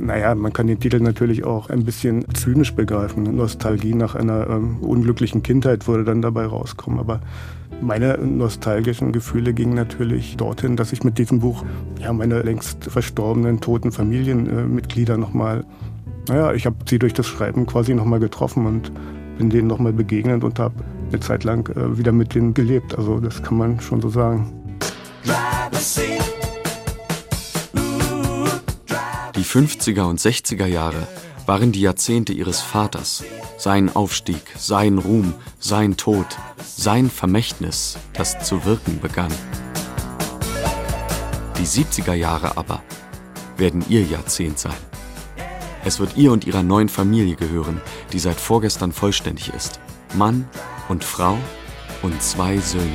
Naja, man kann den Titel natürlich auch ein bisschen zynisch begreifen. Nostalgie nach einer unglücklichen Kindheit würde dann dabei rauskommen. Aber meine nostalgischen Gefühle gingen natürlich dorthin, dass ich mit diesem Buch meine längst verstorbenen, toten Familienmitglieder nochmal, ich habe sie durch das Schreiben quasi nochmal getroffen und bin denen nochmal begegnet und habe eine Zeit lang wieder mit denen gelebt. Also das kann man schon so sagen. Die 50er und 60er Jahre waren die Jahrzehnte ihres Vaters. Sein Aufstieg, sein Ruhm, sein Tod, sein Vermächtnis, das zu wirken begann. Die 70er Jahre aber werden ihr Jahrzehnt sein. Es wird ihr und ihrer neuen Familie gehören, die seit vorgestern vollständig ist. Mann und Frau und 2 Söhne.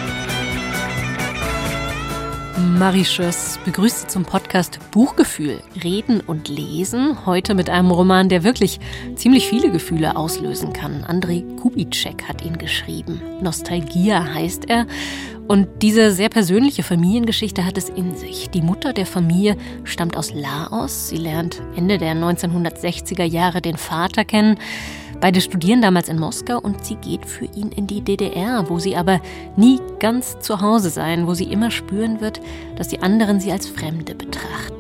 Marie Schöss begrüßt Sie zum Podcast Buchgefühl, Reden und Lesen. Heute mit einem Roman, der wirklich ziemlich viele Gefühle auslösen kann. Andrej Kubitschek hat ihn geschrieben. Nostalgia heißt er. Und diese sehr persönliche Familiengeschichte hat es in sich. Die Mutter der Familie stammt aus Laos. Sie lernt Ende der 1960er Jahre den Vater kennen. Beide studieren damals in Moskau und sie geht für ihn in die DDR, wo sie aber nie ganz zu Hause sein, wo sie immer spüren wird, dass die anderen sie als Fremde betrachten.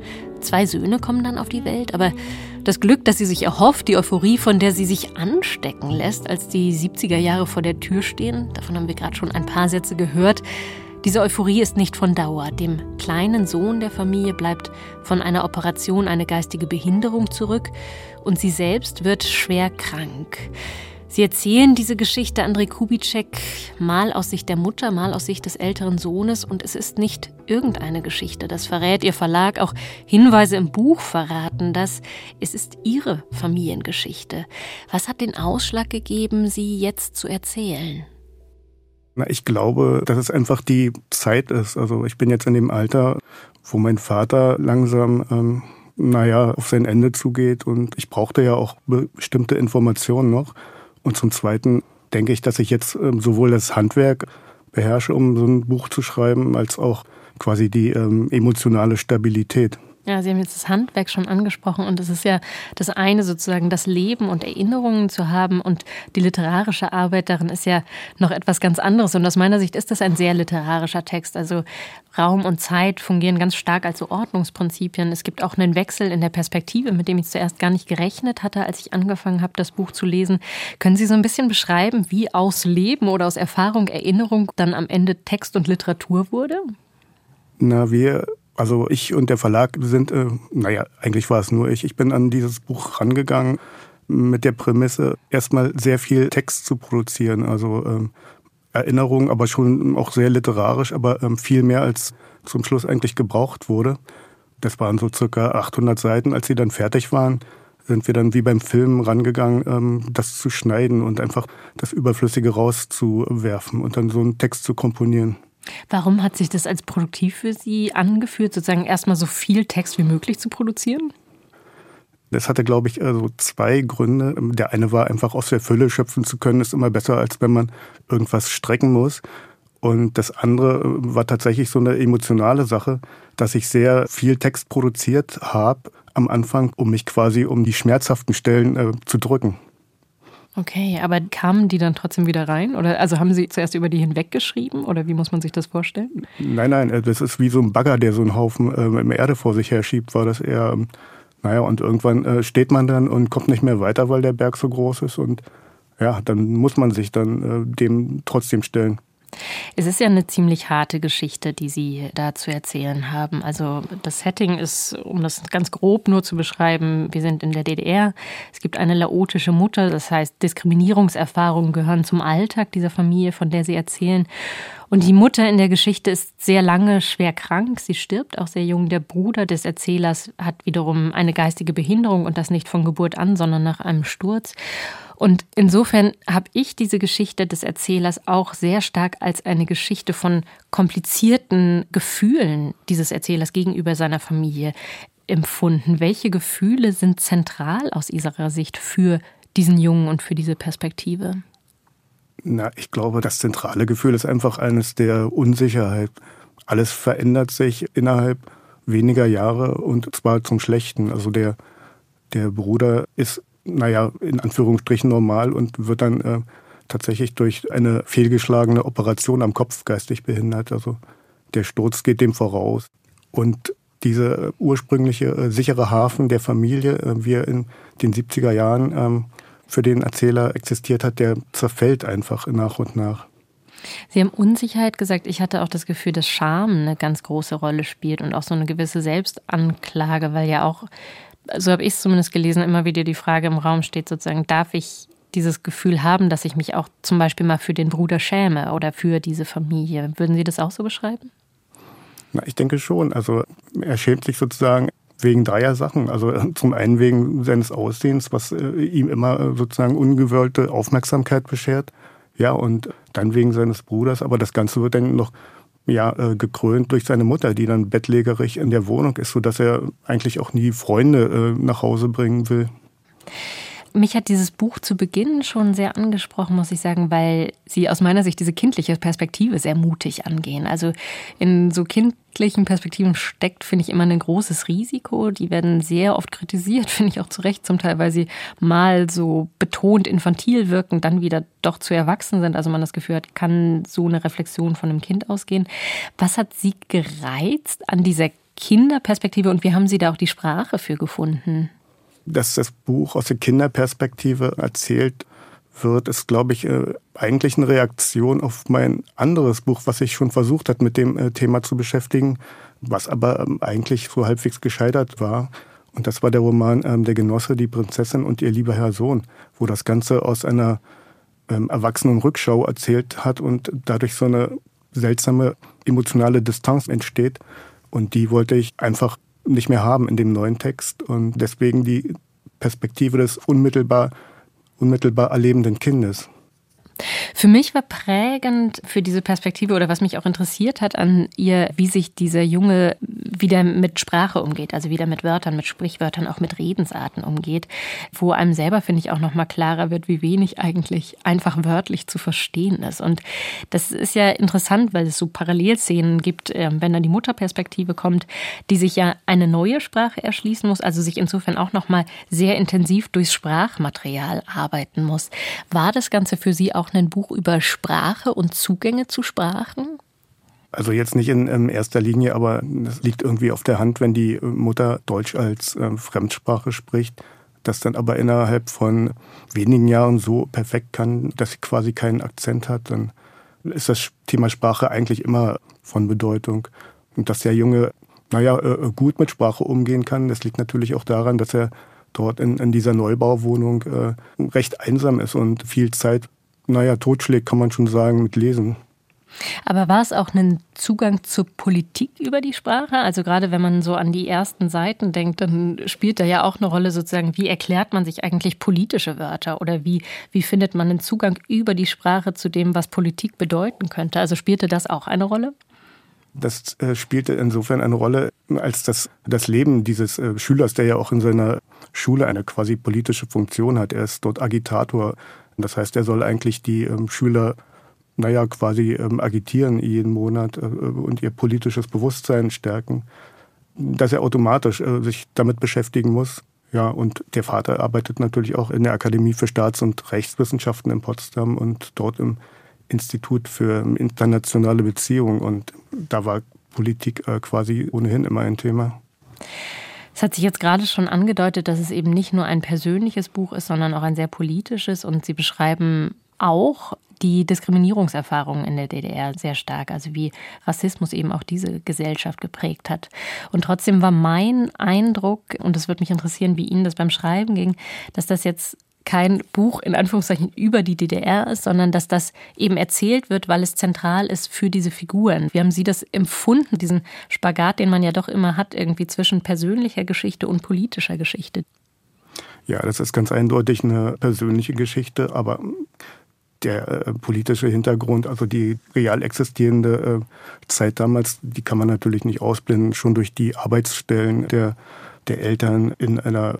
2 Söhne kommen dann auf die Welt, aber das Glück, das sie sich erhofft, die Euphorie, von der sie sich anstecken lässt, als die 70er Jahre vor der Tür stehen, davon haben wir gerade schon ein paar Sätze gehört, diese Euphorie ist nicht von Dauer. Dem kleinen Sohn der Familie bleibt von einer Operation eine geistige Behinderung zurück und sie selbst wird schwer krank. Sie erzählen diese Geschichte, Andrej Kubitschek, mal aus Sicht der Mutter, mal aus Sicht des älteren Sohnes. Und es ist nicht irgendeine Geschichte, das verrät ihr Verlag. Auch Hinweise im Buch verraten das. Es ist ihre Familiengeschichte. Was hat den Ausschlag gegeben, sie jetzt zu erzählen? Ich glaube, dass es einfach die Zeit ist. Also ich bin jetzt in dem Alter, wo mein Vater langsam auf sein Ende zugeht. Und ich brauchte ja auch bestimmte Informationen noch. Und zum Zweiten denke ich, dass ich jetzt sowohl das Handwerk beherrsche, um so ein Buch zu schreiben, als auch quasi die emotionale Stabilität. Ja, Sie haben jetzt das Handwerk schon angesprochen und es ist ja das eine sozusagen, das Leben und Erinnerungen zu haben und die literarische Arbeit darin ist ja noch etwas ganz anderes und aus meiner Sicht ist das ein sehr literarischer Text. Also Raum und Zeit fungieren ganz stark als so Ordnungsprinzipien. Es gibt auch einen Wechsel in der Perspektive, mit dem ich zuerst gar nicht gerechnet hatte, als ich angefangen habe, das Buch zu lesen. Können Sie so ein bisschen beschreiben, wie aus Leben oder aus Erfahrung, Erinnerung dann am Ende Text und Literatur wurde? Also ich und der Verlag sind, eigentlich war es nur ich. Ich bin an dieses Buch rangegangen mit der Prämisse, erstmal sehr viel Text zu produzieren. Also Erinnerungen, aber schon auch sehr literarisch, aber viel mehr als zum Schluss eigentlich gebraucht wurde. Das waren so circa 800 Seiten. Als sie dann fertig waren, sind wir dann wie beim Film rangegangen, das zu schneiden und einfach das Überflüssige rauszuwerfen und dann so einen Text zu komponieren. Warum hat sich das als produktiv für Sie angefühlt, sozusagen erstmal so viel Text wie möglich zu produzieren? Das hatte, glaube ich, 2 Gründe. Der eine war einfach aus der Fülle schöpfen zu können, ist immer besser, als wenn man irgendwas strecken muss. Und das andere war tatsächlich so eine emotionale Sache, dass ich sehr viel Text produziert habe am Anfang, um mich quasi um die schmerzhaften Stellen zu drücken. Okay, aber kamen die dann trotzdem wieder rein? Oder also haben Sie zuerst über die hinweggeschrieben? Oder wie muss man sich das vorstellen? Nein, das ist wie so ein Bagger, der so einen Haufen Erde vor sich her schiebt, war das eher. Und irgendwann steht man dann und kommt nicht mehr weiter, weil der Berg so groß ist. Und dann muss man sich dann dem trotzdem stellen. Es ist ja eine ziemlich harte Geschichte, die Sie da zu erzählen haben. Also das Setting ist, um das ganz grob nur zu beschreiben, wir sind in der DDR. Es gibt eine laotische Mutter, das heißt Diskriminierungserfahrungen gehören zum Alltag dieser Familie, von der Sie erzählen. Und die Mutter in der Geschichte ist sehr lange schwer krank. Sie stirbt auch sehr jung. Der Bruder des Erzählers hat wiederum eine geistige Behinderung und das nicht von Geburt an, sondern nach einem Sturz. Und insofern habe ich diese Geschichte des Erzählers auch sehr stark als eine Geschichte von komplizierten Gefühlen dieses Erzählers gegenüber seiner Familie empfunden. Welche Gefühle sind zentral aus Ihrer Sicht für diesen Jungen und für diese Perspektive? Ich glaube, das zentrale Gefühl ist einfach eines der Unsicherheit. Alles verändert sich innerhalb weniger Jahre und zwar zum Schlechten. Also der Bruder ist, in Anführungsstrichen normal und wird dann tatsächlich durch eine fehlgeschlagene Operation am Kopf geistig behindert. Also der Sturz geht dem voraus. Und diese ursprüngliche sichere Hafen der Familie, wie er in den 70er Jahren für den Erzähler existiert hat, der zerfällt einfach nach und nach. Sie haben Unsicherheit gesagt. Ich hatte auch das Gefühl, dass Scham eine ganz große Rolle spielt und auch so eine gewisse Selbstanklage, weil ja auch, so habe ich es zumindest gelesen, immer wieder die Frage im Raum steht sozusagen, darf ich dieses Gefühl haben, dass ich mich auch zum Beispiel mal für den Bruder schäme oder für diese Familie. Würden Sie das auch so beschreiben? Na, ich denke schon. Also er schämt sich sozusagen wegen dreier Sachen. Also zum einen wegen seines Aussehens, was ihm immer sozusagen ungewollte Aufmerksamkeit beschert. Ja, und dann wegen seines Bruders. Aber das Ganze wird dann noch gekrönt durch seine Mutter, die dann bettlägerig in der Wohnung ist, sodass er eigentlich auch nie Freunde nach Hause bringen will. Mich hat dieses Buch zu Beginn schon sehr angesprochen, muss ich sagen, weil Sie aus meiner Sicht diese kindliche Perspektive sehr mutig angehen. Also in so kindlichen Perspektiven steckt, finde ich, immer ein großes Risiko. Die werden sehr oft kritisiert, finde ich auch zu Recht zum Teil, weil sie mal so betont infantil wirken, dann wieder doch zu erwachsen sind. Also man das Gefühl hat, kann so eine Reflexion von einem Kind ausgehen. Was hat Sie gereizt an dieser Kinderperspektive und wie haben Sie da auch die Sprache für gefunden? Dass das Buch aus der Kinderperspektive erzählt wird, ist, glaube ich, eigentlich eine Reaktion auf mein anderes Buch, was ich schon versucht hat, mit dem Thema zu beschäftigen, was aber eigentlich so halbwegs gescheitert war. Und das war der Roman Der Genosse, die Prinzessin und ihr lieber Herr Sohn, wo das Ganze aus einer erwachsenen Rückschau erzählt hat und dadurch so eine seltsame emotionale Distanz entsteht. Und die wollte ich einfach nicht mehr haben in dem neuen Text und deswegen die Perspektive des unmittelbar erlebenden Kindes. Für mich war prägend für diese Perspektive oder was mich auch interessiert hat an ihr, wie sich dieser Junge wieder mit Sprache umgeht, also wieder mit Wörtern, mit Sprichwörtern, auch mit Redensarten umgeht, wo einem selber, finde ich, auch noch mal klarer wird, wie wenig eigentlich einfach wörtlich zu verstehen ist. Und das ist ja interessant, weil es so Parallelszenen gibt, wenn dann die Mutterperspektive kommt, die sich ja eine neue Sprache erschließen muss, also sich insofern auch noch mal sehr intensiv durchs Sprachmaterial arbeiten muss. War das Ganze für Sie auch ein Buch über Sprache und Zugänge zu Sprachen? Also jetzt nicht in erster Linie, aber es liegt irgendwie auf der Hand, wenn die Mutter Deutsch als Fremdsprache spricht, das dann aber innerhalb von wenigen Jahren so perfekt kann, dass sie quasi keinen Akzent hat, dann ist das Thema Sprache eigentlich immer von Bedeutung. Und dass der Junge, gut mit Sprache umgehen kann, das liegt natürlich auch daran, dass er dort in dieser Neubauwohnung recht einsam ist und viel Zeit totschlägt, kann man schon sagen, mit Lesen. Aber war es auch ein Zugang zur Politik über die Sprache? Also gerade wenn man so an die ersten Seiten denkt, dann spielt da ja auch eine Rolle sozusagen, wie erklärt man sich eigentlich politische Wörter oder wie findet man einen Zugang über die Sprache zu dem, was Politik bedeuten könnte? Also spielte das auch eine Rolle? Das spielte insofern eine Rolle, als das Leben dieses Schülers, der ja auch in seiner Schule eine quasi politische Funktion hat. Er ist dort Agitator. Das heißt, er soll eigentlich die Schüler quasi agitieren jeden Monat und ihr politisches Bewusstsein stärken. Dass er automatisch sich damit beschäftigen muss. Ja, und der Vater arbeitet natürlich auch in der Akademie für Staats- und Rechtswissenschaften in Potsdam und dort im Institut für internationale Beziehungen. Und da war Politik quasi ohnehin immer ein Thema. Es hat sich jetzt gerade schon angedeutet, dass es eben nicht nur ein persönliches Buch ist, sondern auch ein sehr politisches. Und Sie beschreiben auch die Diskriminierungserfahrungen in der DDR sehr stark, also wie Rassismus eben auch diese Gesellschaft geprägt hat. Und trotzdem war mein Eindruck, und es würde mich interessieren, wie Ihnen das beim Schreiben ging, dass das jetzt kein Buch in Anführungszeichen über die DDR ist, sondern dass das eben erzählt wird, weil es zentral ist für diese Figuren. Wie haben Sie das empfunden, diesen Spagat, den man ja doch immer hat, irgendwie zwischen persönlicher Geschichte und politischer Geschichte? Ja, das ist ganz eindeutig eine persönliche Geschichte, aber der politische Hintergrund, also die real existierende Zeit damals, die kann man natürlich nicht ausblenden, schon durch die Arbeitsstellen der Eltern in einer,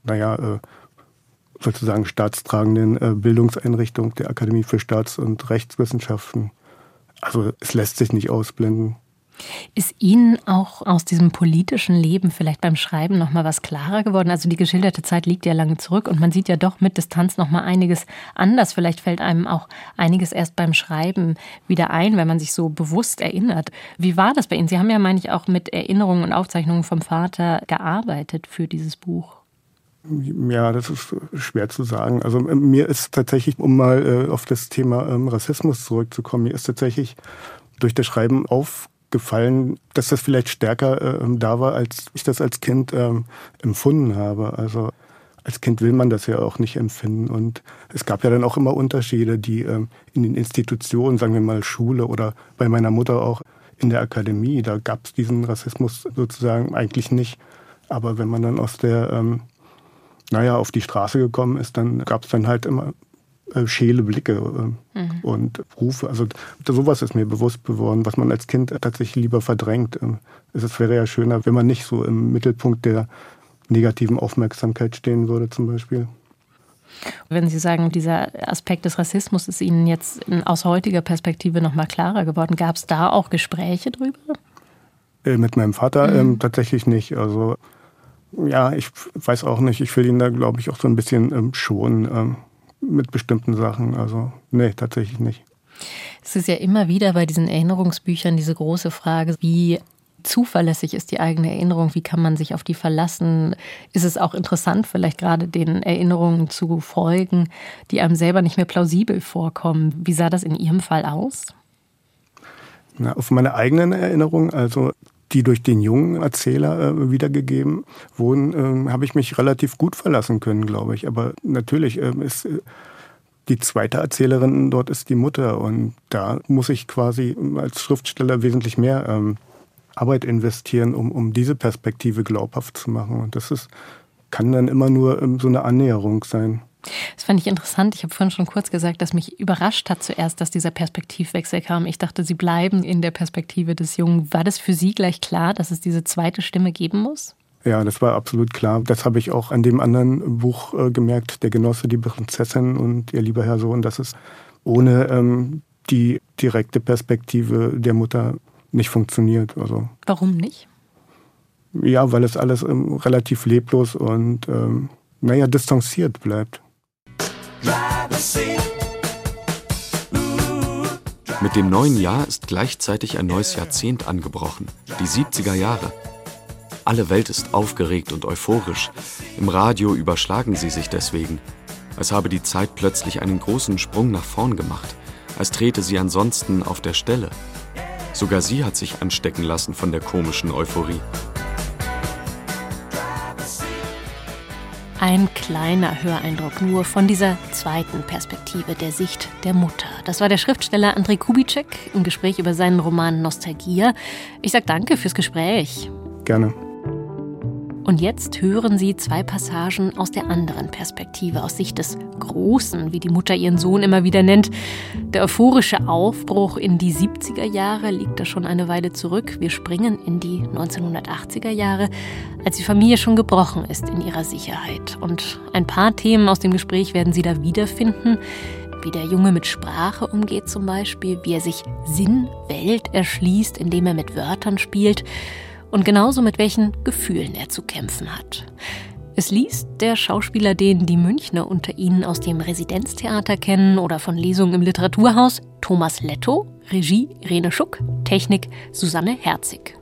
sozusagen staatstragenden Bildungseinrichtung der Akademie für Staats- und Rechtswissenschaften. Also es lässt sich nicht ausblenden. Ist Ihnen auch aus diesem politischen Leben vielleicht beim Schreiben noch mal was klarer geworden? Also die geschilderte Zeit liegt ja lange zurück und man sieht ja doch mit Distanz noch mal einiges anders. Vielleicht fällt einem auch einiges erst beim Schreiben wieder ein, wenn man sich so bewusst erinnert. Wie war das bei Ihnen? Sie haben ja, meine ich, auch mit Erinnerungen und Aufzeichnungen vom Vater gearbeitet für dieses Buch. Ja, das ist schwer zu sagen. Also mir ist tatsächlich, um mal auf das Thema Rassismus zurückzukommen, mir ist tatsächlich durch das Schreiben aufgefallen, dass das vielleicht stärker da war, als ich das als Kind empfunden habe. Also als Kind will man das ja auch nicht empfinden. Und es gab ja dann auch immer Unterschiede, die in den Institutionen, sagen wir mal Schule oder bei meiner Mutter auch in der Akademie, da gab es diesen Rassismus sozusagen eigentlich nicht. Aber wenn man dann aus der auf die Straße gekommen ist, dann gab es dann halt immer scheele Blicke und Rufe. Also sowas ist mir bewusst geworden, was man als Kind tatsächlich lieber verdrängt. Es wäre ja schöner, wenn man nicht so im Mittelpunkt der negativen Aufmerksamkeit stehen würde zum Beispiel. Wenn Sie sagen, dieser Aspekt des Rassismus ist Ihnen jetzt aus heutiger Perspektive noch mal klarer geworden, gab es da auch Gespräche drüber? Mit meinem Vater tatsächlich nicht. Also ja, ich weiß auch nicht. Ich will ihn da, glaube ich, auch so ein bisschen schonen mit bestimmten Sachen. Also nee, tatsächlich nicht. Es ist ja immer wieder bei diesen Erinnerungsbüchern diese große Frage, wie zuverlässig ist die eigene Erinnerung, wie kann man sich auf die verlassen? Ist es auch interessant, vielleicht gerade den Erinnerungen zu folgen, die einem selber nicht mehr plausibel vorkommen? Wie sah das in Ihrem Fall aus? Na, auf meine eigenen Erinnerungen, also die durch den jungen Erzähler wiedergegeben wurden, habe ich mich relativ gut verlassen können, glaube ich. Aber natürlich ist die zweite Erzählerin dort ist die Mutter. Und da muss ich quasi als Schriftsteller wesentlich mehr Arbeit investieren, um diese Perspektive glaubhaft zu machen. Und kann dann immer nur so eine Annäherung sein. Das fand ich interessant. Ich habe vorhin schon kurz gesagt, dass mich überrascht hat zuerst, dass dieser Perspektivwechsel kam. Ich dachte, Sie bleiben in der Perspektive des Jungen. War das für Sie gleich klar, dass es diese zweite Stimme geben muss? Ja, das war absolut klar. Das habe ich auch an dem anderen Buch gemerkt, Der Genosse, die Prinzessin und ihr lieber Herr Sohn, dass es ohne die direkte Perspektive der Mutter nicht funktioniert. Also, warum nicht? Ja, weil es alles relativ leblos und distanziert bleibt. Mit dem neuen Jahr ist gleichzeitig ein neues Jahrzehnt angebrochen, die 70er Jahre. Alle Welt ist aufgeregt und euphorisch. Im Radio überschlagen sie sich deswegen, als habe die Zeit plötzlich einen großen Sprung nach vorn gemacht, als trete sie ansonsten auf der Stelle. Sogar sie hat sich anstecken lassen von der komischen Euphorie. Ein kleiner Höreindruck nur von dieser zweiten Perspektive, der Sicht der Mutter. Das war der Schriftsteller Andrej Kubíček im Gespräch über seinen Roman Nostalgia. Ich sage danke fürs Gespräch. Gerne. Und jetzt hören Sie 2 Passagen aus der anderen Perspektive, aus Sicht des Großen, wie die Mutter ihren Sohn immer wieder nennt. Der euphorische Aufbruch in die 70er Jahre liegt da schon eine Weile zurück. Wir springen in die 1980er Jahre, als die Familie schon gebrochen ist in ihrer Sicherheit. Und ein paar Themen aus dem Gespräch werden Sie da wiederfinden. Wie der Junge mit Sprache umgeht zum Beispiel, wie er sich Sinn-Welt erschließt, indem er mit Wörtern spielt. Und genauso mit welchen Gefühlen er zu kämpfen hat. Es liest der Schauspieler, den die Münchner unter Ihnen aus dem Residenztheater kennen oder von Lesungen im Literaturhaus, Thomas Lettow, Regie Irene Schuck, Technik Susanne Herzig.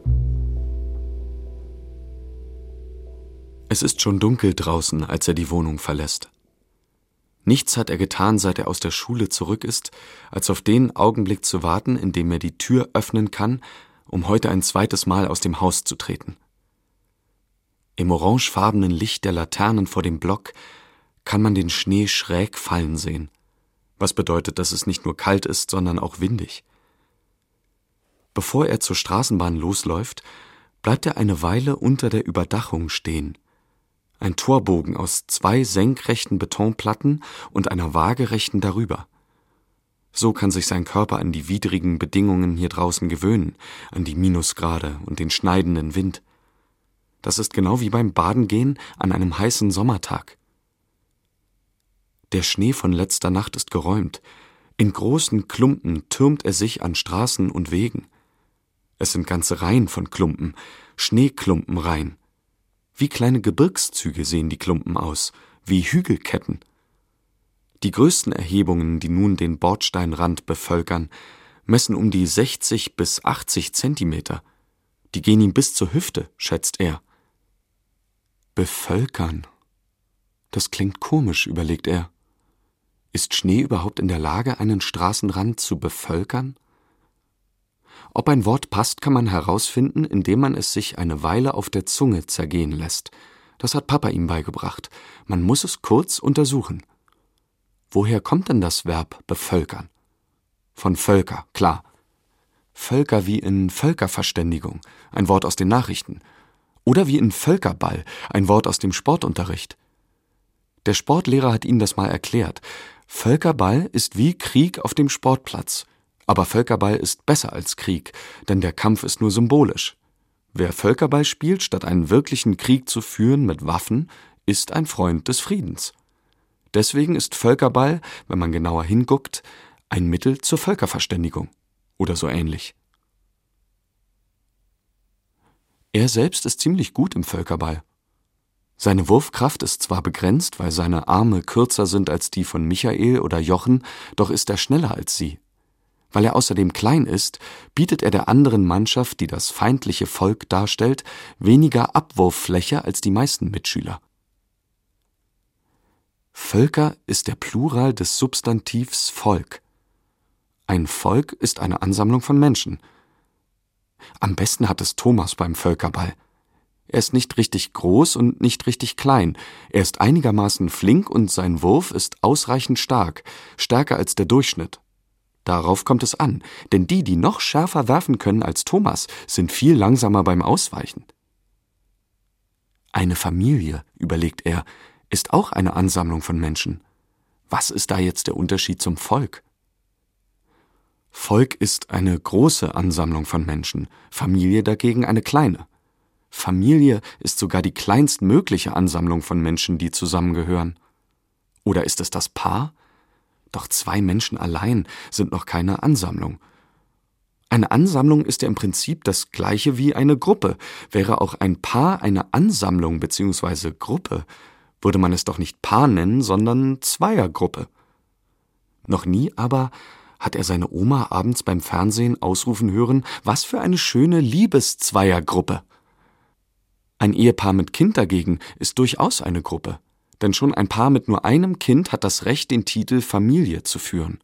Es ist schon dunkel draußen, als er die Wohnung verlässt. Nichts hat er getan, seit er aus der Schule zurück ist, als auf den Augenblick zu warten, in dem er die Tür öffnen kann, um heute ein zweites Mal aus dem Haus zu treten. Im orangefarbenen Licht der Laternen vor dem Block kann man den Schnee schräg fallen sehen, was bedeutet, dass es nicht nur kalt ist, sondern auch windig. Bevor er zur Straßenbahn losläuft, bleibt er eine Weile unter der Überdachung stehen. Ein Torbogen aus 2 senkrechten Betonplatten und einer waagerechten darüber. So kann sich sein Körper an die widrigen Bedingungen hier draußen gewöhnen, an die Minusgrade und den schneidenden Wind. Das ist genau wie beim Badengehen an einem heißen Sommertag. Der Schnee von letzter Nacht ist geräumt. In großen Klumpen türmt er sich an Straßen und Wegen. Es sind ganze Reihen von Klumpen, Schneeklumpenreihen. Wie kleine Gebirgszüge sehen die Klumpen aus, wie Hügelketten. Die größten Erhebungen, die nun den Bordsteinrand bevölkern, messen um die 60 bis 80 Zentimeter. Die gehen ihm bis zur Hüfte, schätzt er. Bevölkern. Das klingt komisch, überlegt er. Ist Schnee überhaupt in der Lage, einen Straßenrand zu bevölkern? Ob ein Wort passt, kann man herausfinden, indem man es sich eine Weile auf der Zunge zergehen lässt. Das hat Papa ihm beigebracht. Man muss es kurz untersuchen. Woher kommt denn das Verb bevölkern? Von Völker, klar. Völker wie in Völkerverständigung, ein Wort aus den Nachrichten. Oder wie in Völkerball, ein Wort aus dem Sportunterricht. Der Sportlehrer hat Ihnen das mal erklärt. Völkerball ist wie Krieg auf dem Sportplatz. Aber Völkerball ist besser als Krieg, denn der Kampf ist nur symbolisch. Wer Völkerball spielt, statt einen wirklichen Krieg zu führen mit Waffen, ist ein Freund des Friedens. Deswegen ist Völkerball, wenn man genauer hinguckt, ein Mittel zur Völkerverständigung oder so ähnlich. Er selbst ist ziemlich gut im Völkerball. Seine Wurfkraft ist zwar begrenzt, weil seine Arme kürzer sind als die von Michael oder Jochen, doch ist er schneller als sie. Weil er außerdem klein ist, bietet er der anderen Mannschaft, die das feindliche Volk darstellt, weniger Abwurffläche als die meisten Mitschüler. Völker ist der Plural des Substantivs Volk. Ein Volk ist eine Ansammlung von Menschen. Am besten hat es Thomas beim Völkerball. Er ist nicht richtig groß und nicht richtig klein. Er ist einigermaßen flink und sein Wurf ist ausreichend stark, stärker als der Durchschnitt. Darauf kommt es an, denn die noch schärfer werfen können als Thomas, sind viel langsamer beim Ausweichen. Eine Familie, überlegt er, ist auch eine Ansammlung von Menschen. Was ist da jetzt der Unterschied zum Volk? Volk ist eine große Ansammlung von Menschen, Familie dagegen eine kleine. Familie ist sogar die kleinstmögliche Ansammlung von Menschen, die zusammengehören. Oder ist es das Paar? Doch 2 Menschen allein sind noch keine Ansammlung. Eine Ansammlung ist ja im Prinzip das gleiche wie eine Gruppe. Wäre auch ein Paar eine Ansammlung bzw. Gruppe, würde man es doch nicht Paar nennen, sondern Zweiergruppe. Noch nie aber hat er seine Oma abends beim Fernsehen ausrufen hören, was für eine schöne Liebeszweiergruppe. Ein Ehepaar mit Kind dagegen ist durchaus eine Gruppe, denn schon ein Paar mit nur einem Kind hat das Recht, den Titel Familie zu führen.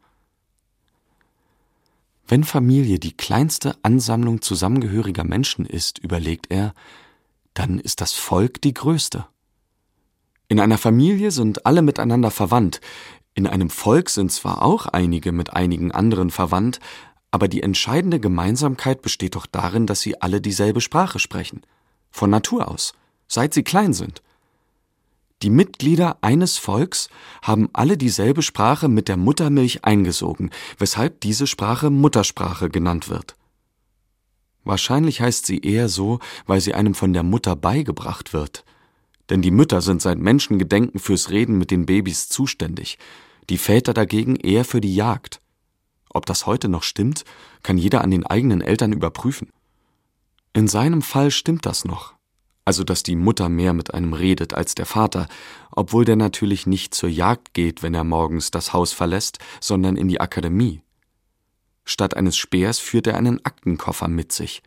Wenn Familie die kleinste Ansammlung zusammengehöriger Menschen ist, überlegt er, dann ist das Volk die größte. In einer Familie sind alle miteinander verwandt. In einem Volk sind zwar auch einige mit einigen anderen verwandt, aber die entscheidende Gemeinsamkeit besteht doch darin, dass sie alle dieselbe Sprache sprechen. Von Natur aus, seit sie klein sind. Die Mitglieder eines Volks haben alle dieselbe Sprache mit der Muttermilch eingesogen, weshalb diese Sprache Muttersprache genannt wird. Wahrscheinlich heißt sie eher so, weil sie einem von der Mutter beigebracht wird. Denn die Mütter sind seit Menschengedenken fürs Reden mit den Babys zuständig, die Väter dagegen eher für die Jagd. Ob das heute noch stimmt, kann jeder an den eigenen Eltern überprüfen. In seinem Fall stimmt das noch, also dass die Mutter mehr mit einem redet als der Vater, obwohl der natürlich nicht zur Jagd geht, wenn er morgens das Haus verlässt, sondern in die Akademie. Statt eines Speers führt er einen Aktenkoffer mit sich.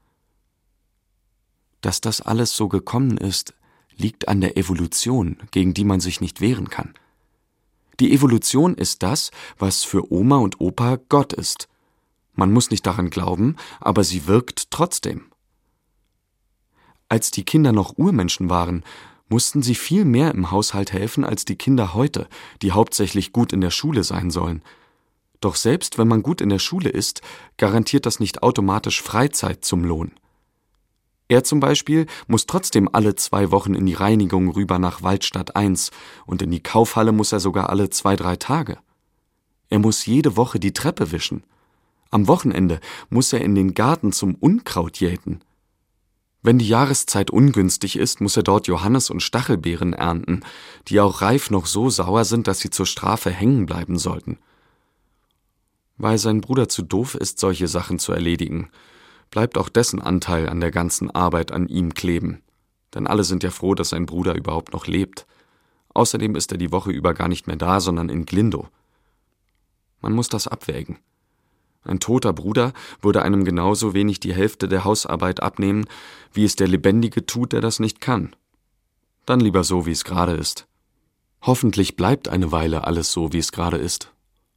Dass das alles so gekommen ist, liegt an der Evolution, gegen die man sich nicht wehren kann. Die Evolution ist das, was für Oma und Opa Gott ist. Man muss nicht daran glauben, aber sie wirkt trotzdem. Als die Kinder noch Urmenschen waren, mussten sie viel mehr im Haushalt helfen als die Kinder heute, die hauptsächlich gut in der Schule sein sollen. Doch selbst wenn man gut in der Schule ist, garantiert das nicht automatisch Freizeit zum Lohn. Er zum Beispiel muss trotzdem alle 2 Wochen in die Reinigung rüber nach Waldstadt 1 und in die Kaufhalle muss er sogar alle 2-3 Tage. Er muss jede Woche die Treppe wischen. Am Wochenende muss er in den Garten zum Unkraut jäten. Wenn die Jahreszeit ungünstig ist, muss er dort Johannis- und Stachelbeeren ernten, die auch reif noch so sauer sind, dass sie zur Strafe hängen bleiben sollten. Weil sein Bruder zu doof ist, solche Sachen zu erledigen, bleibt auch dessen Anteil an der ganzen Arbeit an ihm kleben. Denn alle sind ja froh, dass sein Bruder überhaupt noch lebt. Außerdem ist er die Woche über gar nicht mehr da, sondern in Glindow. Man muss das abwägen. Ein toter Bruder würde einem genauso wenig die Hälfte der Hausarbeit abnehmen, wie es der Lebendige tut, der das nicht kann. Dann lieber so, wie es gerade ist. Hoffentlich bleibt eine Weile alles so, wie es gerade ist.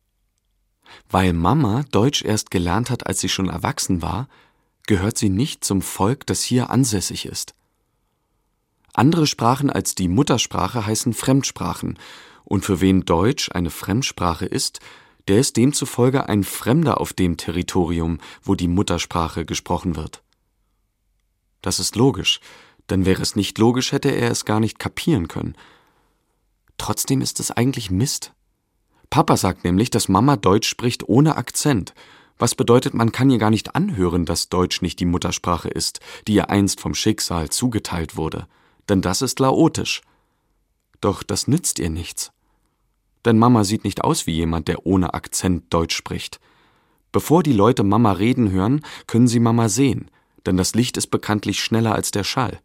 Weil Mama Deutsch erst gelernt hat, als sie schon erwachsen war, gehört sie nicht zum Volk, das hier ansässig ist. Andere Sprachen als die Muttersprache heißen Fremdsprachen, und für wen Deutsch eine Fremdsprache ist, der ist demzufolge ein Fremder auf dem Territorium, wo die Muttersprache gesprochen wird. Das ist logisch, denn wäre es nicht logisch, hätte er es gar nicht kapieren können. Trotzdem ist es eigentlich Mist. Papa sagt nämlich, dass Mama Deutsch spricht ohne Akzent, was bedeutet, man kann ihr gar nicht anhören, dass Deutsch nicht die Muttersprache ist, die ihr einst vom Schicksal zugeteilt wurde, denn das ist laotisch. Doch das nützt ihr nichts. Denn Mama sieht nicht aus wie jemand, der ohne Akzent Deutsch spricht. Bevor die Leute Mama reden hören, können sie Mama sehen, denn das Licht ist bekanntlich schneller als der Schall.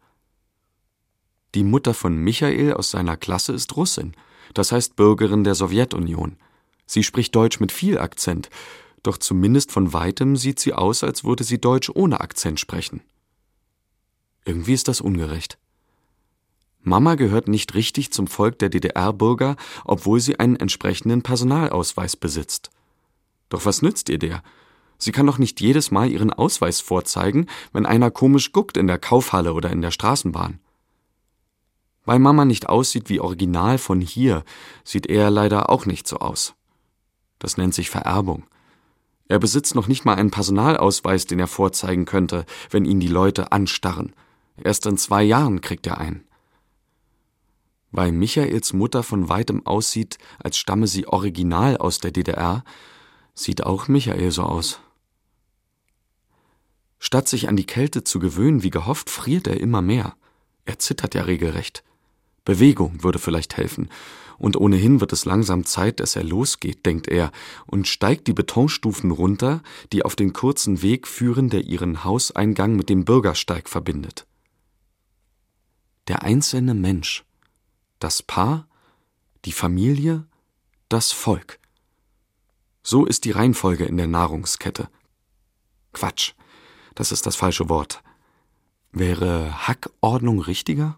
Die Mutter von Michael aus seiner Klasse ist Russin, das heißt Bürgerin der Sowjetunion. Sie spricht Deutsch mit viel Akzent, doch zumindest von weitem sieht sie aus, als würde sie Deutsch ohne Akzent sprechen. Irgendwie ist das ungerecht. Mama gehört nicht richtig zum Volk der DDR-Bürger, obwohl sie einen entsprechenden Personalausweis besitzt. Doch was nützt ihr der? Sie kann doch nicht jedes Mal ihren Ausweis vorzeigen, wenn einer komisch guckt in der Kaufhalle oder in der Straßenbahn. Weil Mama nicht aussieht wie Original von hier, sieht er leider auch nicht so aus. Das nennt sich Vererbung. Er besitzt noch nicht mal einen Personalausweis, den er vorzeigen könnte, wenn ihn die Leute anstarren. Erst in 2 Jahren kriegt er einen. Weil Michaels Mutter von weitem aussieht, als stamme sie original aus der DDR, sieht auch Michael so aus. Statt sich an die Kälte zu gewöhnen, wie gehofft, friert er immer mehr. Er zittert ja regelrecht. Bewegung würde vielleicht helfen, und ohnehin wird es langsam Zeit, dass er losgeht, denkt er, und steigt die Betonstufen runter, die auf den kurzen Weg führen, der ihren Hauseingang mit dem Bürgersteig verbindet. Der einzelne Mensch, das Paar, die Familie, das Volk. So ist die Reihenfolge in der Nahrungskette. Quatsch, das ist das falsche Wort. Wäre Hackordnung richtiger?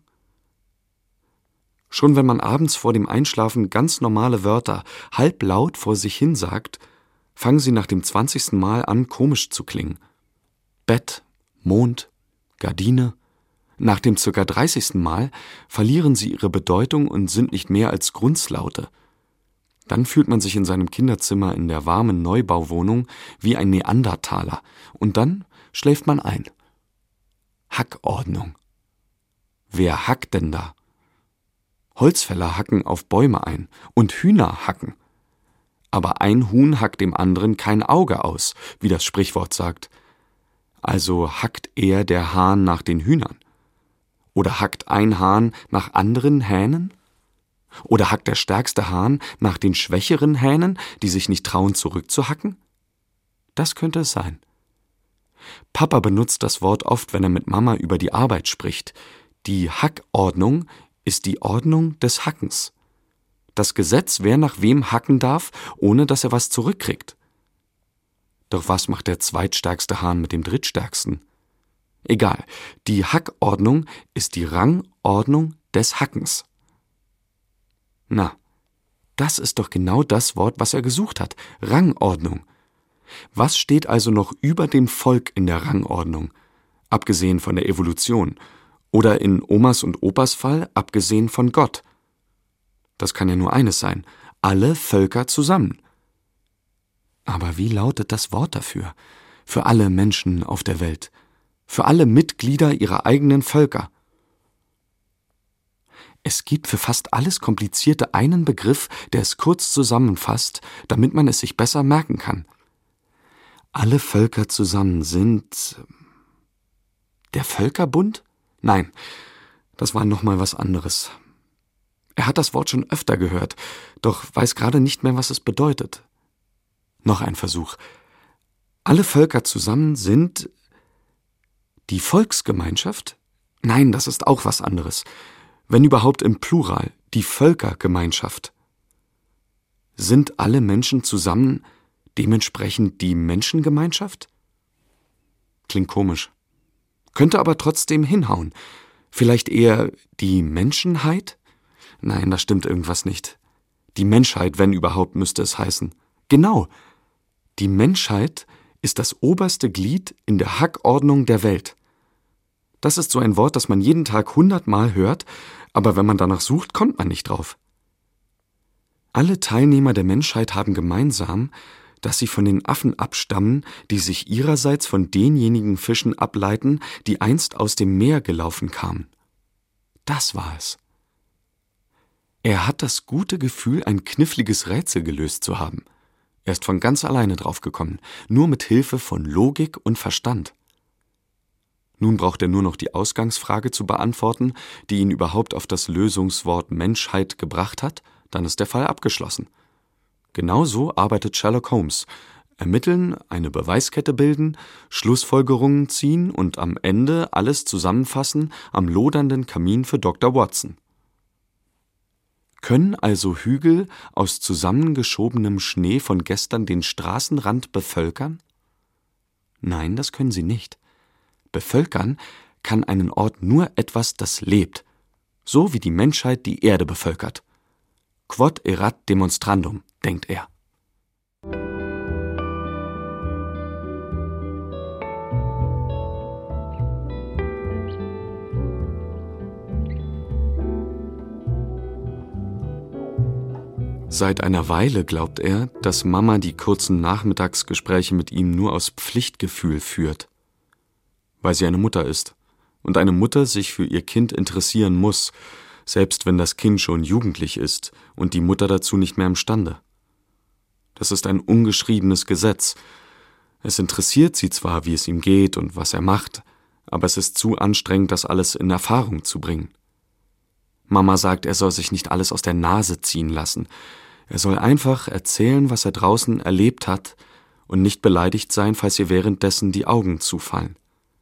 Schon wenn man abends vor dem Einschlafen ganz normale Wörter halblaut vor sich hin sagt, fangen sie nach dem 20. Mal an, komisch zu klingen. Bett, Mond, Gardine. Nach dem ca. 30. Mal verlieren sie ihre Bedeutung und sind nicht mehr als Grunzlaute. Dann fühlt man sich in seinem Kinderzimmer in der warmen Neubauwohnung wie ein Neandertaler und dann schläft man ein. Hackordnung. Wer hackt denn da? Holzfäller hacken auf Bäume ein und Hühner hacken. Aber ein Huhn hackt dem anderen kein Auge aus, wie das Sprichwort sagt. Also hackt eher der Hahn nach den Hühnern. Oder hackt ein Hahn nach anderen Hähnen? Oder hackt der stärkste Hahn nach den schwächeren Hähnen, die sich nicht trauen, zurückzuhacken? Das könnte es sein. Papa benutzt das Wort oft, wenn er mit Mama über die Arbeit spricht. Die Hackordnung ist die Ordnung des Hackens. Das Gesetz, wer nach wem hacken darf, ohne dass er was zurückkriegt. Doch was macht der zweitstärkste Hahn mit dem drittstärksten? Egal, die Hackordnung ist die Rangordnung des Hackens. Na, das ist doch genau das Wort, was er gesucht hat. Rangordnung. Was steht also noch über dem Volk in der Rangordnung, abgesehen von der Evolution? Oder in Omas und Opas Fall, abgesehen von Gott? Das kann ja nur eines sein: alle Völker zusammen. Aber wie lautet das Wort dafür? Für alle Menschen auf der Welt. Für alle Mitglieder ihrer eigenen Völker. Es gibt für fast alles Komplizierte einen Begriff, der es kurz zusammenfasst, damit man es sich besser merken kann. Alle Völker zusammen sind... Der Völkerbund? Nein, das war nochmal was anderes. Er hat das Wort schon öfter gehört, doch weiß gerade nicht mehr, was es bedeutet. Noch ein Versuch. Alle Völker zusammen sind... Die Volksgemeinschaft? Nein, das ist auch was anderes. Wenn überhaupt im Plural, die Völkergemeinschaft. Sind alle Menschen zusammen dementsprechend die Menschengemeinschaft? Klingt komisch. Könnte aber trotzdem hinhauen. Vielleicht eher die Menschenheit? Nein, da stimmt irgendwas nicht. Die Menschheit, wenn überhaupt, müsste es heißen. Genau. Die Menschheit ist das oberste Glied in der Hackordnung der Welt. Das ist so ein Wort, das man jeden Tag 100-mal hört, aber wenn man danach sucht, kommt man nicht drauf. Alle Teilnehmer der Menschheit haben gemeinsam, dass sie von den Affen abstammen, die sich ihrerseits von denjenigen Fischen ableiten, die einst aus dem Meer gelaufen kamen. Das war es. Er hat das gute Gefühl, ein kniffliges Rätsel gelöst zu haben. Er ist von ganz alleine draufgekommen, nur mit Hilfe von Logik und Verstand. Nun braucht er nur noch die Ausgangsfrage zu beantworten, die ihn überhaupt auf das Lösungswort Menschheit gebracht hat, dann ist der Fall abgeschlossen. Genauso arbeitet Sherlock Holmes. Ermitteln, eine Beweiskette bilden, Schlussfolgerungen ziehen und am Ende alles zusammenfassen am lodernden Kamin für Dr. Watson. Können also Hügel aus zusammengeschobenem Schnee von gestern den Straßenrand bevölkern? Nein, das können sie nicht. Bevölkern kann einen Ort nur etwas, das lebt, so wie die Menschheit die Erde bevölkert. Quod erat demonstrandum, denkt er. Seit einer Weile glaubt er, dass Mama die kurzen Nachmittagsgespräche mit ihm nur aus Pflichtgefühl führt. Weil sie eine Mutter ist und eine Mutter sich für ihr Kind interessieren muss, selbst wenn das Kind schon jugendlich ist und die Mutter dazu nicht mehr imstande. Das ist ein ungeschriebenes Gesetz. Es interessiert sie zwar, wie es ihm geht und was er macht, aber es ist zu anstrengend, das alles in Erfahrung zu bringen. Mama sagt, er soll sich nicht alles aus der Nase ziehen lassen. Er soll einfach erzählen, was er draußen erlebt hat und nicht beleidigt sein, falls ihr währenddessen die Augen zufallen.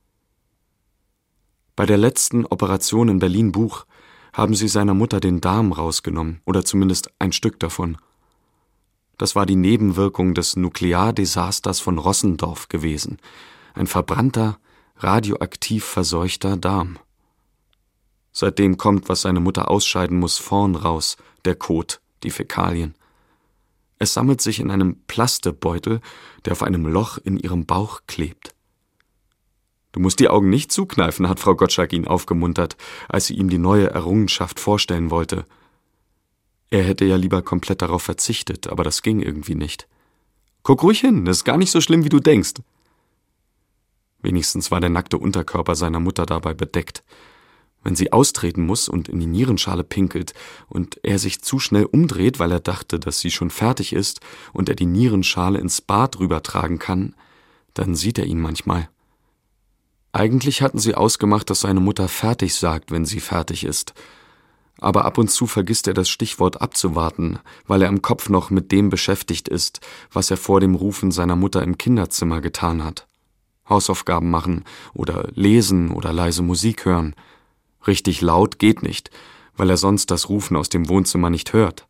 Bei der letzten Operation in Berlin-Buch haben sie seiner Mutter den Darm rausgenommen, oder zumindest ein Stück davon. Das war die Nebenwirkung des Nukleardesasters von Rossendorf gewesen. Ein verbrannter, radioaktiv verseuchter Darm. Seitdem kommt, was seine Mutter ausscheiden muss, vorn raus, der Kot, die Fäkalien. Es sammelt sich in einem Plastebeutel, der auf einem Loch in ihrem Bauch klebt. »Du musst die Augen nicht zukneifen«, hat Frau Gottschalk ihn aufgemuntert, als sie ihm die neue Errungenschaft vorstellen wollte. Er hätte ja lieber komplett darauf verzichtet, aber das ging irgendwie nicht. »Guck ruhig hin, das ist gar nicht so schlimm, wie du denkst.« Wenigstens war der nackte Unterkörper seiner Mutter dabei bedeckt. Wenn sie austreten muss und in die Nierenschale pinkelt und er sich zu schnell umdreht, weil er dachte, dass sie schon fertig ist und er die Nierenschale ins Bad rübertragen kann, dann sieht er ihn manchmal. Eigentlich hatten sie ausgemacht, dass seine Mutter fertig sagt, wenn sie fertig ist. Aber ab und zu vergisst er das Stichwort abzuwarten, weil er im Kopf noch mit dem beschäftigt ist, was er vor dem Rufen seiner Mutter im Kinderzimmer getan hat. Hausaufgaben machen oder lesen oder leise Musik hören. Richtig laut geht nicht, weil er sonst das Rufen aus dem Wohnzimmer nicht hört.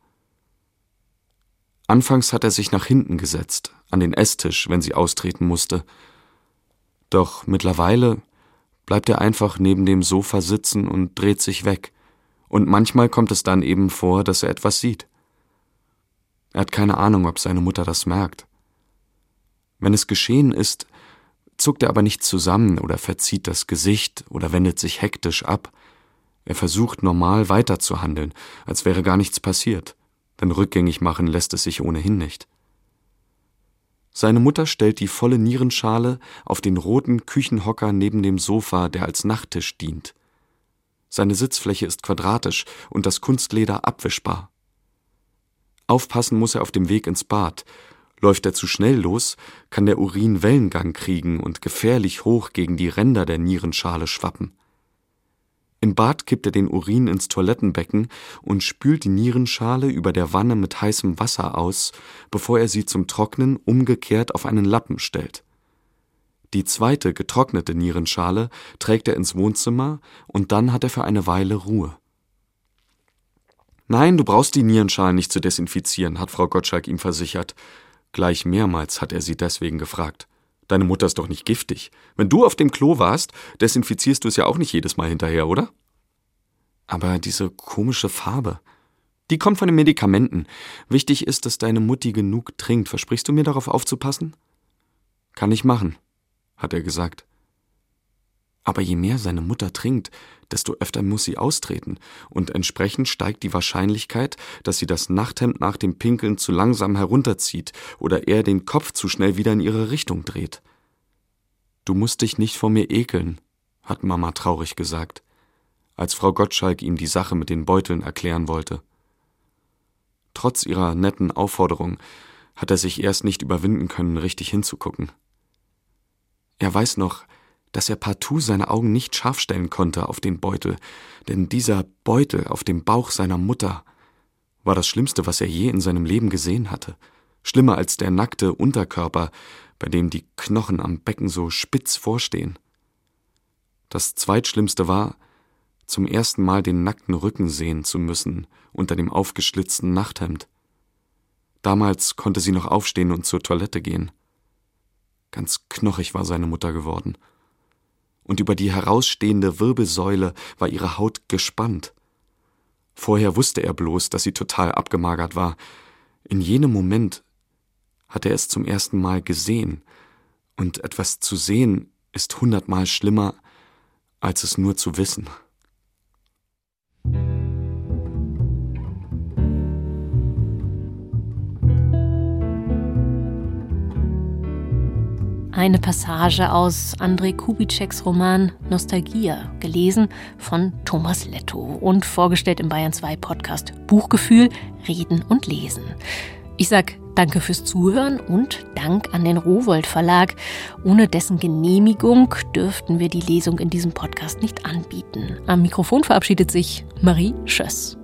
Anfangs hat er sich nach hinten gesetzt, an den Esstisch, wenn sie austreten musste. Doch mittlerweile bleibt er einfach neben dem Sofa sitzen und dreht sich weg. Und manchmal kommt es dann eben vor, dass er etwas sieht. Er hat keine Ahnung, ob seine Mutter das merkt. Wenn es geschehen ist, zuckt er aber nicht zusammen oder verzieht das Gesicht oder wendet sich hektisch ab. Er versucht normal weiterzuhandeln, als wäre gar nichts passiert, denn rückgängig machen lässt es sich ohnehin nicht. Seine Mutter stellt die volle Nierenschale auf den roten Küchenhocker neben dem Sofa, der als Nachttisch dient. Seine Sitzfläche ist quadratisch und das Kunstleder abwischbar. Aufpassen muss er auf dem Weg ins Bad. Läuft er zu schnell los, kann der Urin Wellengang kriegen und gefährlich hoch gegen die Ränder der Nierenschale schwappen. Im Bad kippt er den Urin ins Toilettenbecken und spült die Nierenschale über der Wanne mit heißem Wasser aus, bevor er sie zum Trocknen umgekehrt auf einen Lappen stellt. Die zweite, getrocknete Nierenschale trägt er ins Wohnzimmer und dann hat er für eine Weile Ruhe. »Nein, du brauchst die Nierenschalen nicht zu desinfizieren«, hat Frau Gottschalk ihm versichert. Gleich mehrmals hat er sie deswegen gefragt. »Deine Mutter ist doch nicht giftig. Wenn du auf dem Klo warst, desinfizierst du es ja auch nicht jedes Mal hinterher, oder?« »Aber diese komische Farbe, die kommt von den Medikamenten. Wichtig ist, dass deine Mutti genug trinkt. Versprichst du mir, darauf aufzupassen?« »Kann ich machen«, hat er gesagt. Aber je mehr seine Mutter trinkt, desto öfter muss sie austreten und entsprechend steigt die Wahrscheinlichkeit, dass sie das Nachthemd nach dem Pinkeln zu langsam herunterzieht oder er den Kopf zu schnell wieder in ihre Richtung dreht. »Du musst dich nicht vor mir ekeln«, hat Mama traurig gesagt, als Frau Gottschalk ihm die Sache mit den Beuteln erklären wollte. Trotz ihrer netten Aufforderung hat er sich erst nicht überwinden können, richtig hinzugucken. Er weiß noch, dass er partout seine Augen nicht scharf stellen konnte auf den Beutel, denn dieser Beutel auf dem Bauch seiner Mutter war das Schlimmste, was er je in seinem Leben gesehen hatte. Schlimmer als der nackte Unterkörper, bei dem die Knochen am Becken so spitz vorstehen. Das Zweitschlimmste war, zum ersten Mal den nackten Rücken sehen zu müssen unter dem aufgeschlitzten Nachthemd. Damals konnte sie noch aufstehen und zur Toilette gehen. Ganz knochig war seine Mutter geworden. Und über die herausstehende Wirbelsäule war ihre Haut gespannt. Vorher wusste er bloß, dass sie total abgemagert war. In jenem Moment hatte er es zum ersten Mal gesehen. Und etwas zu sehen ist 100-mal schlimmer, als es nur zu wissen. Eine Passage aus Andrzej Kubitscheks Roman Nostalgia, gelesen von Thomas Lettow und vorgestellt im Bayern 2 Podcast Buchgefühl, Reden und Lesen. Ich sag danke fürs Zuhören und Dank an den Rowohlt Verlag. Ohne dessen Genehmigung dürften wir die Lesung in diesem Podcast nicht anbieten. Am Mikrofon verabschiedet sich Marie Schöss.